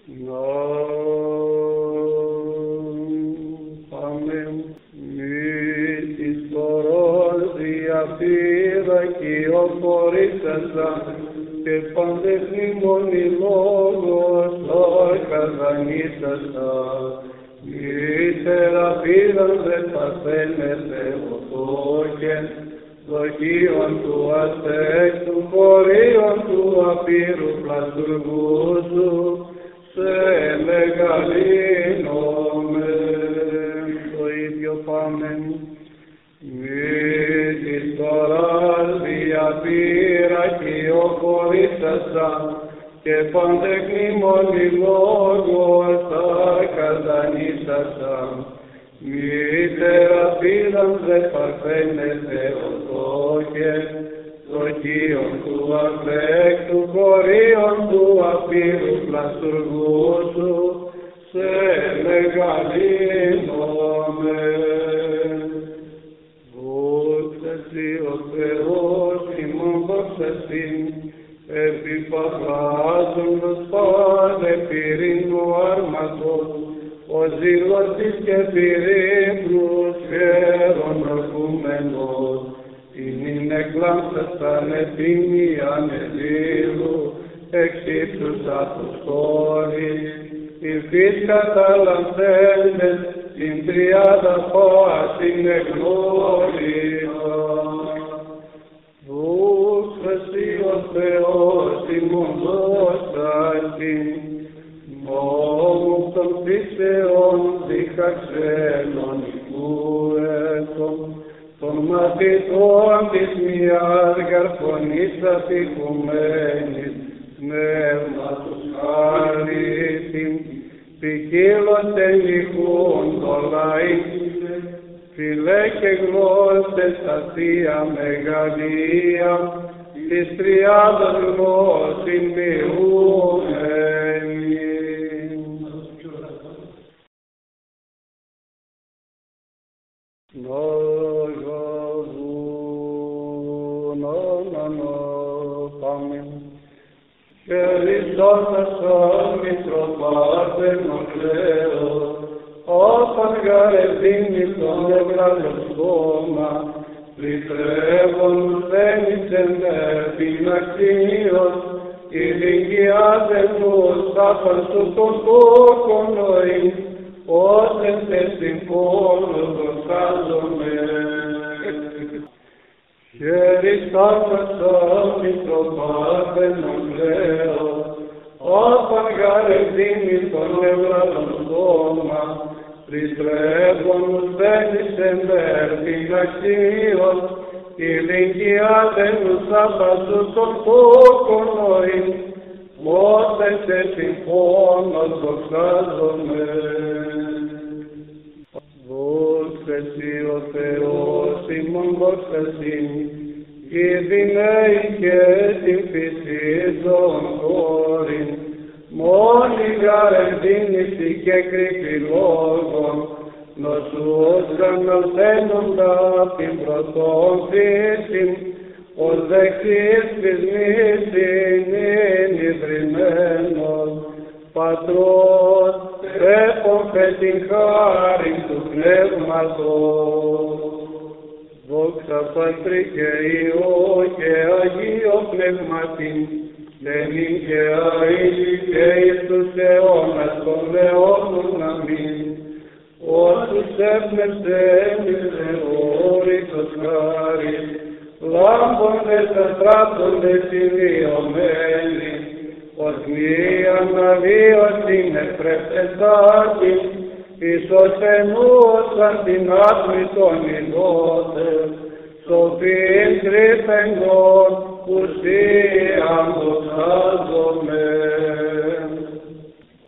Αμήν. Μη της χωρός διαπήρα και οφορήσασα και παντεχνήμονη λόγος ορκαδανήσασα. Ύστερα πήραν δε παθαίνετε οτόκεν δοχείων του αστέκτου χωρίων του απείρου πλαστουργού σου σε μεγαλύνομαι. Το ίδιο πάμε. Μη της χωράς διαπήρα και οφορήσασα και παντεχνήμονη λόγος αρκαδανήσασα. Μήτερα πήραν δε παρθένετε οτόκεν δοχείων του αφέκτου χωρίων του απείρου πλαστουργού σου σε μεγαλύνομαι. Δόξα σοι ο Θεός ημών δόξα σοι επιπαράζοντας πάντε πυρήνου άρματος ο ζήλος της και πυρήνους χαίρον ροχούμενος την εκλάμψασαν επίνη ανελίλου εξ ύψους αποστόλης υφής καταλαμβέντες την τριάδα πόασιν εγνώρισα. Δόξα σοι ο Θεός ημών δόξα σοι νόμου των φύσεων διχαξένων οικούετων των μαθητών της μιας γαρφωνής αφικουμένης πνεύματος χάριτην ποικίλων τελικούν το λαΐν φιλέ και γλώσσες αστεία μεγαλεία της τριάδας γλώσσιν ποιούμενη. Πάμε. Χεριστώσασον Μητροπάρθενον Θεός, όσον γαρεδίνει τον ευγάλος κόμμα, λυτρεύον ουσθένησεν την αξίως, ηλικιάδευους τάπαν σου τον κόκκον νοήν, όσεν τε συμφώνος δοξάζομαι. Χεριστώσασον Μητροπάρθενον Θεός, όσον γαρεδίνει τον ευγάλος κόμμα, λυτρεύον ουσθένησεν την αξίως, ηλικιάδευους τάπαν σου τον κόκκον νοήν, όσεν τε συμφώνος δοξάζομαι. Δόξα σοι ο Θεός ημών δόξα σοι, οι δυναίοι και την φύση των χώριν, μόνοι γαρεδίνηση και κρυφή λόγων, νοσούς γανωθένοντα την πρωτόν φύσιν, ως δεξής πεισμής είναι ιδρυμένος, Πατρός, έπομφε την χάρη του Πνεύματος. Δόξα Πατρί και Υιό και Αγίο Πνεύματι, ταινί και αΐλη και εις τους αιώνας των αιώνων αμήν. Όσους έπνευσεν εις θεώρητος χάρης, λάμποντες αστράπτοντες ηλιωμένοι, ως μία αναβίωσιν ευπρέπτεσάκης, εις ως ενούσαν την άτμη των υλώτες, σοφήν κρυφενγόν, ουσίαν δοξάζομαι.